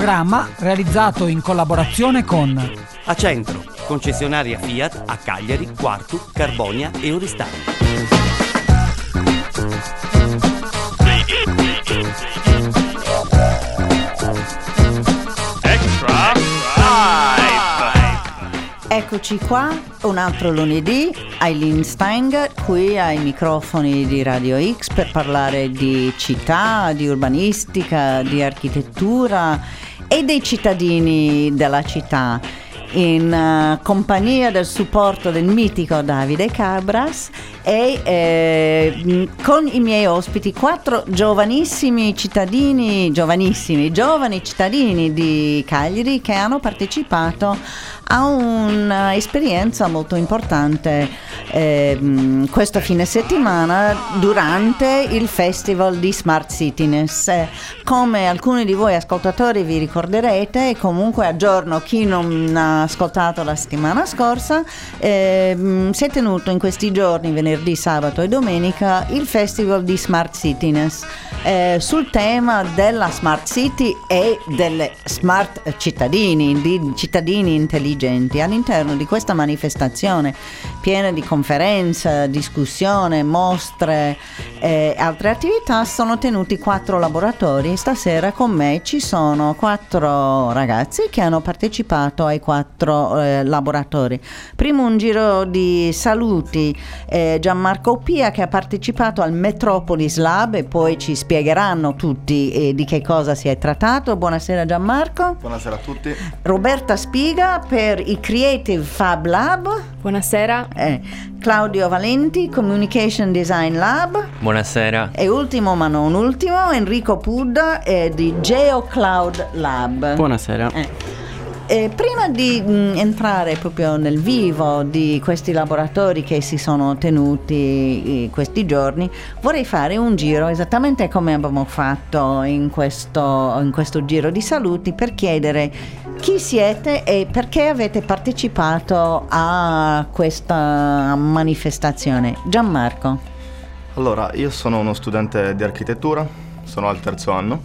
programma realizzato in collaborazione con Acentro, concessionaria Fiat a Cagliari, Quartu, Carbonia e Oristano. Eccoci qua, un altro lunedì, Eileen Stenger qui ai microfoni di Radio X per parlare di città, di urbanistica, di architettura e dei cittadini della città, in compagnia del supporto del mitico Davide Cabras e con i miei ospiti 4 giovani cittadini di Cagliari che hanno partecipato a un'esperienza molto importante questo fine settimana durante il Festival di Smart Cityness. Come alcuni di voi ascoltatori vi ricorderete, e comunque aggiorno chi non ha ascoltato la settimana scorsa, si è tenuto in questi giorni, venerdì, sabato e domenica, il Festival di Smart Cityness sul tema della Smart City e delle smart cittadini, di cittadini intelligenti. All'interno di questa manifestazione piena di conferenze, discussione, mostre e altre attività sono tenuti 4 laboratori. Stasera con me ci sono 4 ragazzi che hanno partecipato ai 4 laboratori. Primo un giro di saluti, Gianmarco Oppia che ha partecipato al Metropolis Lab e poi ci spiegheranno tutti di che cosa si è trattato. Buonasera Gianmarco. Buonasera a tutti. Roberta Spiga per i Creative Fab Lab. Buonasera. Claudio Valenti, Communication Design Lab. Buonasera. E ultimo ma non ultimo, Enrico Pudda di GeoCloud Lab. Buonasera. Prima di entrare proprio nel vivo di questi laboratori che si sono tenuti questi giorni, vorrei fare un giro esattamente come abbiamo fatto in questo giro di saluti, per chiedere chi siete e perché avete partecipato a questa manifestazione. Gianmarco. Allora, io sono uno studente di architettura, sono al 3º anno.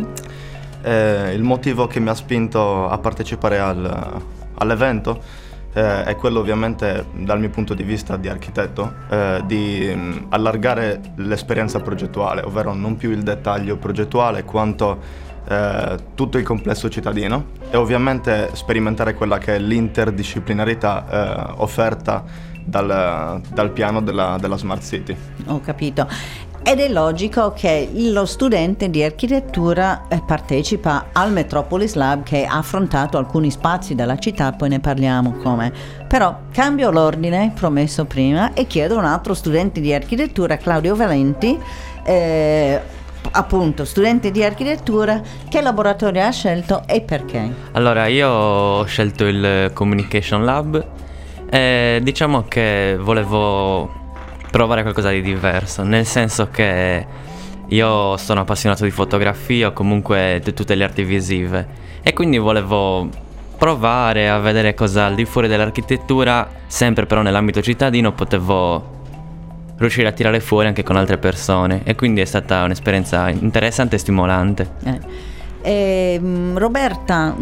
Il motivo che mi ha spinto a partecipare all'evento è quello, ovviamente, dal mio punto di vista di architetto, di allargare l'esperienza progettuale, ovvero non più il dettaglio progettuale quanto tutto il complesso cittadino, e ovviamente sperimentare quella che è l'interdisciplinarità offerta dal piano della Smart City. Ho capito. Ed è logico che lo studente di architettura partecipa al Metropolis Lab, che ha affrontato alcuni spazi della città, poi ne parliamo come. Però cambio l'ordine promesso prima e chiedo a un altro studente di architettura, Claudio Valenti, appunto studente di architettura, che laboratorio ha scelto e perché? Allora, io ho scelto il Communication Lab e diciamo che volevo provare qualcosa di diverso, nel senso che io sono appassionato di fotografia o comunque di tutte le arti visive, e quindi volevo provare a vedere cosa al di fuori dell'architettura, sempre però nell'ambito cittadino, potevo riuscire a tirare fuori anche con altre persone, e quindi è stata un'esperienza interessante e stimolante. Roberta,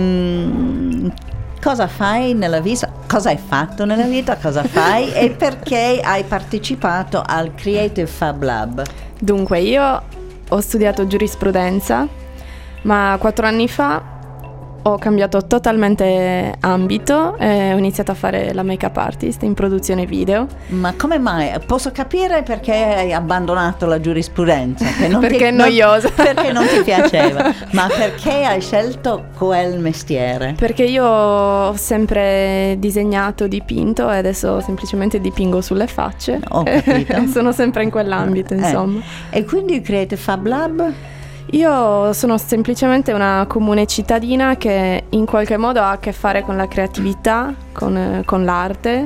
cosa fai nella vita? Cosa hai fatto nella vita? Cosa fai? E perché hai partecipato al Creative Fab Lab? Dunque, io ho studiato giurisprudenza, ma 4 anni fa ho cambiato totalmente ambito e ho iniziato a fare la make-up artist in produzione video. Ma come mai? Posso capire perché hai abbandonato la giurisprudenza? Perché è noiosa. Perché non ti piaceva? Ma perché hai scelto quel mestiere? Perché io ho sempre disegnato, dipinto, e adesso semplicemente dipingo sulle facce. Ho capito. Sono sempre in quell'ambito, insomma. E quindi il Creative Fab Lab? Io sono semplicemente una comune cittadina che in qualche modo ha a che fare con la creatività, con l'arte,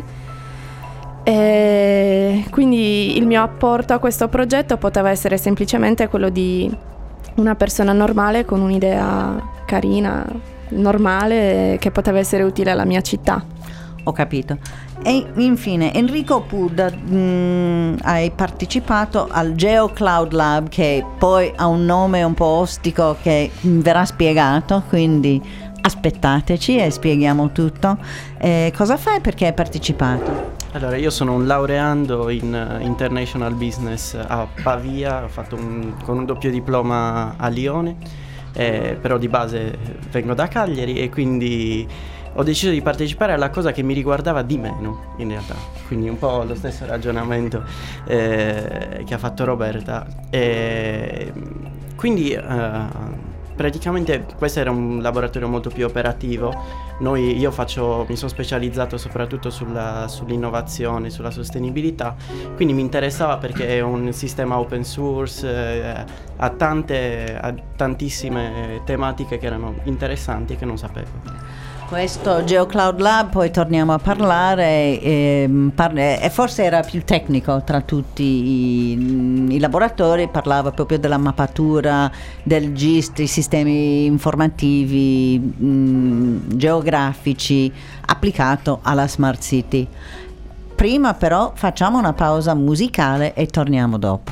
e quindi il mio apporto a questo progetto poteva essere semplicemente quello di una persona normale con un'idea carina, normale, che poteva essere utile alla mia città. Ho capito. E infine, Enrico Pudda, hai partecipato al GeoCloud Lab, che poi ha un nome un po' ostico che verrà spiegato, quindi aspettateci e spieghiamo tutto. Cosa fai, perché hai partecipato? Allora, io sono un laureando in International Business a Pavia, ho fatto con un doppio diploma a Lione, però di base vengo da Cagliari e quindi ho deciso di partecipare alla cosa che mi riguardava di meno, in realtà. Quindi un po' lo stesso ragionamento che ha fatto Roberta. Quindi praticamente questo era un laboratorio molto più operativo. Io mi sono specializzato soprattutto sull'innovazione, sulla sostenibilità, quindi mi interessava perché è un sistema open source, ha tantissime tematiche che erano interessanti e che non sapevo. Questo GeoCloud Lab, poi torniamo a parlare, e forse era più tecnico tra tutti i laboratori, parlava proprio della mappatura del GIST, i sistemi informativi geografici applicato alla Smart City. Prima però facciamo una pausa musicale e torniamo dopo.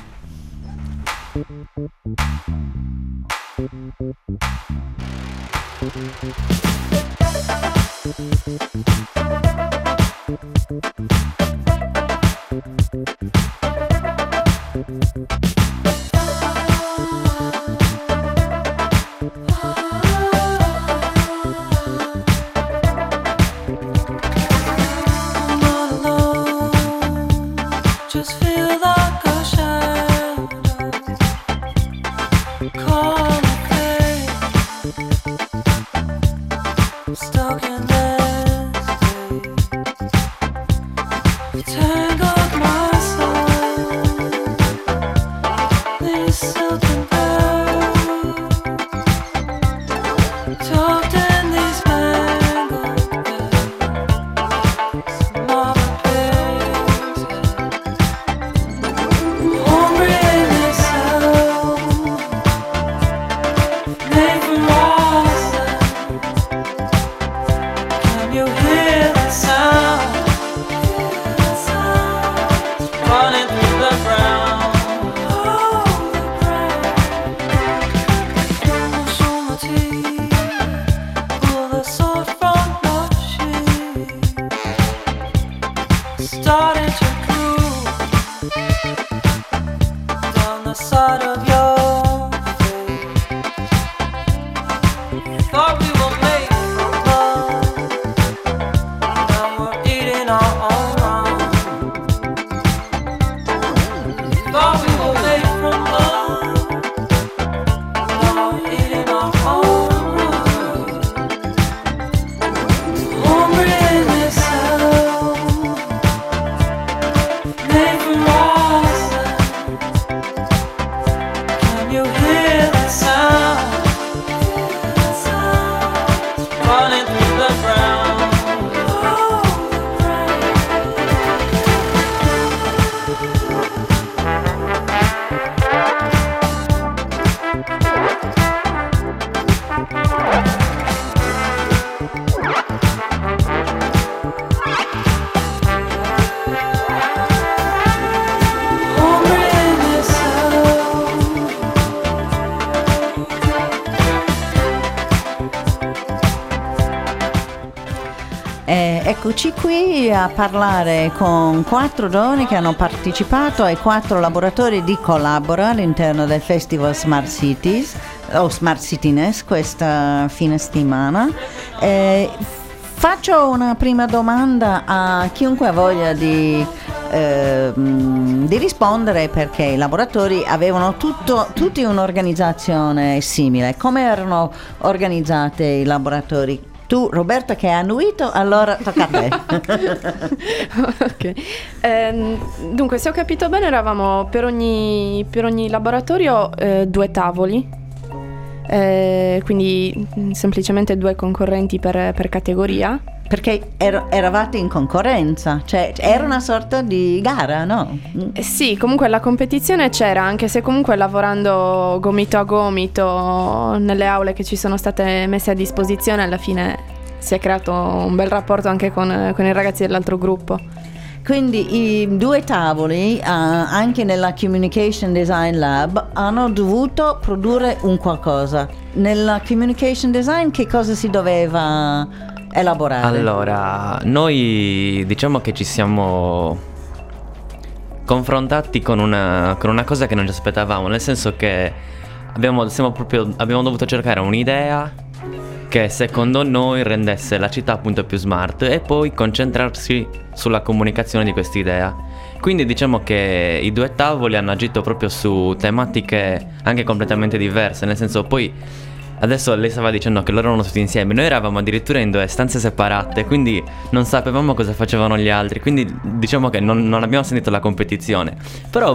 Eccoci qui a parlare con 4 giovani che hanno partecipato ai 4 laboratori di Collabora all'interno del Festival Smart Cities o Smart Cityness questa fine settimana. Faccio una prima domanda a chiunque ha voglia di rispondere, perché i laboratori avevano tutti un'organizzazione simile. Come erano organizzati i laboratori? Tu, Roberta, che hai annuito, allora tocca a te. Ok. Dunque, se ho capito bene, eravamo per ogni laboratorio 2 tavoli, quindi semplicemente 2 concorrenti per categoria. Perché eravate in concorrenza, cioè era una sorta di gara, no? Sì, comunque la competizione c'era, anche se comunque lavorando gomito a gomito nelle aule che ci sono state messe a disposizione, alla fine si è creato un bel rapporto anche con i ragazzi dell'altro gruppo. Quindi i due tavoli, anche nella Communication Design Lab, hanno dovuto produrre un qualcosa. Nella Communication Design che cosa si doveva elaborare? Allora, noi diciamo che ci siamo confrontati con una cosa che non ci aspettavamo, nel senso che abbiamo dovuto cercare un'idea che secondo noi rendesse la città appunto più smart e poi concentrarsi sulla comunicazione di quest'idea. Quindi diciamo che i due tavoli hanno agito proprio su tematiche anche completamente diverse, nel senso, poi adesso lei stava dicendo che loro erano tutti insieme, noi eravamo addirittura in due stanze separate, quindi non sapevamo cosa facevano gli altri, quindi diciamo che non abbiamo sentito la competizione. Però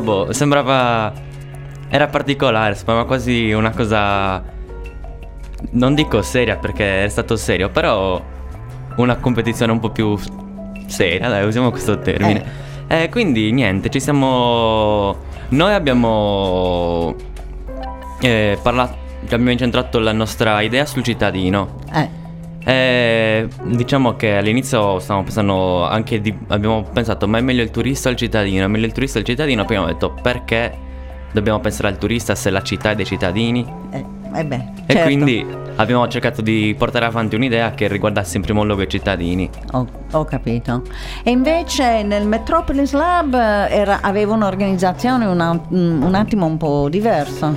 era particolare, sembrava quasi una cosa, non dico seria perché è stato serio, però una competizione un po' più seria, dai, usiamo questo termine. Quindi niente, noi abbiamo parlato, abbiamo incentrato la nostra idea sul cittadino. Diciamo che all'inizio stavamo pensando abbiamo pensato, ma è meglio il turista o il cittadino? È meglio il turista o il cittadino? Poi abbiamo detto, perché dobbiamo pensare al turista se la città è dei cittadini? Certo. E quindi abbiamo cercato di portare avanti un'idea che riguardasse in primo luogo i cittadini. Ho capito. E invece nel Metropolis Lab aveva un'organizzazione un attimo un po' diversa.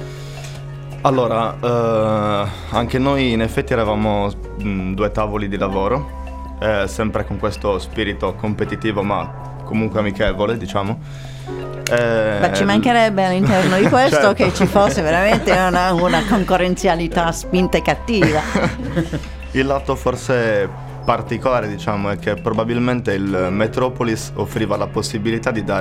Allora, anche noi in effetti eravamo due tavoli di lavoro, sempre con questo spirito competitivo ma comunque amichevole, diciamo. Ci mancherebbe all'interno di questo certo. che ci fosse veramente una concorrenzialità spinta e cattiva. Il lato forse particolare, diciamo, è che probabilmente il Metropolis offriva la possibilità di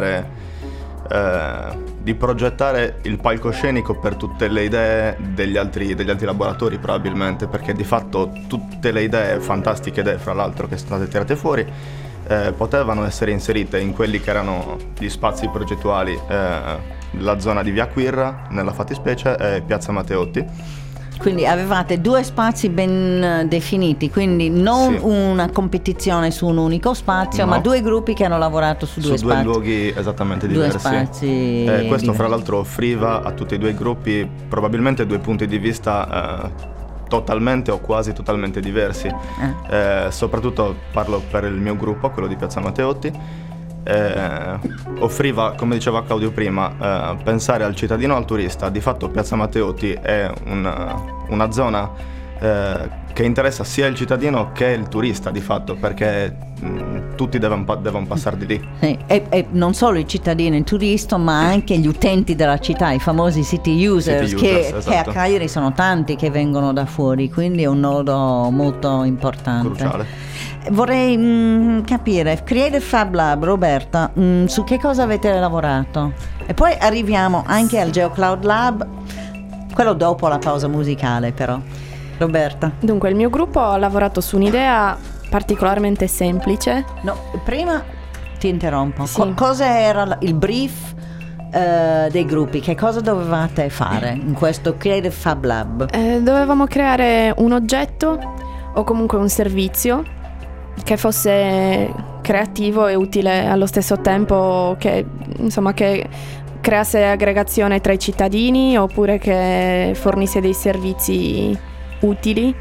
di progettare il palcoscenico per tutte le idee degli altri laboratori, probabilmente, perché di fatto tutte le idee, fantastiche idee fra l'altro, che sono state tirate fuori, potevano essere inserite in quelli che erano gli spazi progettuali, la zona di Via Quirra nella fattispecie e Piazza Matteotti. Quindi avevate due spazi ben definiti, quindi non una competizione su un unico spazio, no, ma due gruppi che hanno lavorato su due spazi. Due luoghi esattamente diversi. Due spazi questo diversi. Fra l'altro offriva a tutti e due i gruppi probabilmente due punti di vista totalmente o quasi totalmente diversi. Soprattutto parlo per il mio gruppo, quello di Piazza Matteotti. Offriva, come diceva Claudio prima, pensare al cittadino e al turista. Di fatto Piazza Matteotti è una zona che interessa sia il cittadino che il turista, di fatto, perché tutti devono passare di lì. E non solo i cittadini e il turista, ma anche gli utenti della città, i famosi city users, che a Cagliari sono tanti che vengono da fuori, quindi è un nodo molto importante. Cruciale. Vorrei capire, Creative Fab Lab, Roberta, su che cosa avete lavorato? E poi arriviamo anche al GeoCloud Lab, quello dopo la pausa musicale però. Roberta. Dunque, il mio gruppo ha lavorato su un'idea particolarmente semplice. No, prima ti interrompo. Sì. Cosa era il brief dei gruppi? Che cosa dovevate fare in questo Creative Fab Lab? Dovevamo creare un oggetto o comunque un servizio che fosse creativo e utile allo stesso tempo, che creasse aggregazione tra i cittadini oppure che fornisse dei servizi utili.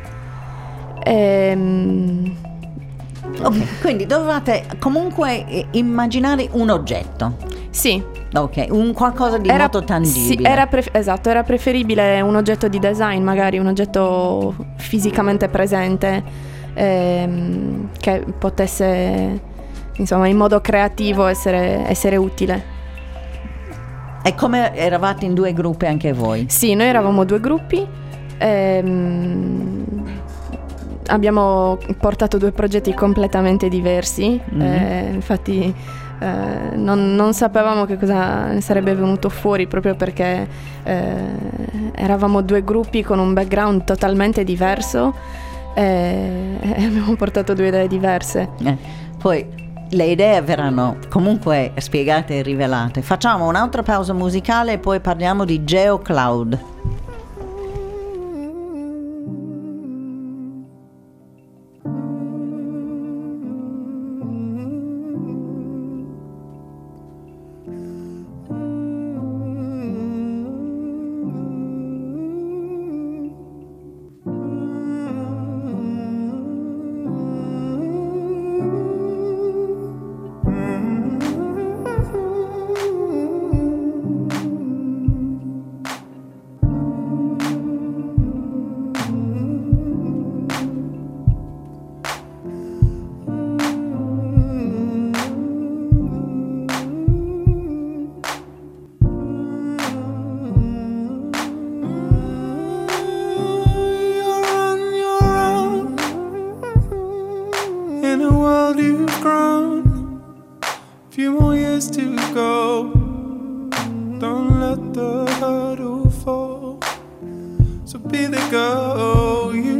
Ok, quindi dovevate comunque immaginare un oggetto. Sì. Ok, un qualcosa di molto tangibile. Sì, era preferibile un oggetto di design, magari un oggetto fisicamente presente, che potesse, insomma, in modo creativo essere utile. E come eravate in due gruppi anche voi? Sì, noi eravamo due gruppi. Abbiamo portato due progetti completamente diversi. Infatti non sapevamo che cosa ne sarebbe venuto fuori, proprio perché eravamo due gruppi con un background totalmente diverso. Abbiamo portato due idee diverse. Poi le idee verranno comunque spiegate e rivelate. Facciamo un'altra pausa musicale e poi parliamo di GeoCloud. Don't let the hurdle fall. So be the girl you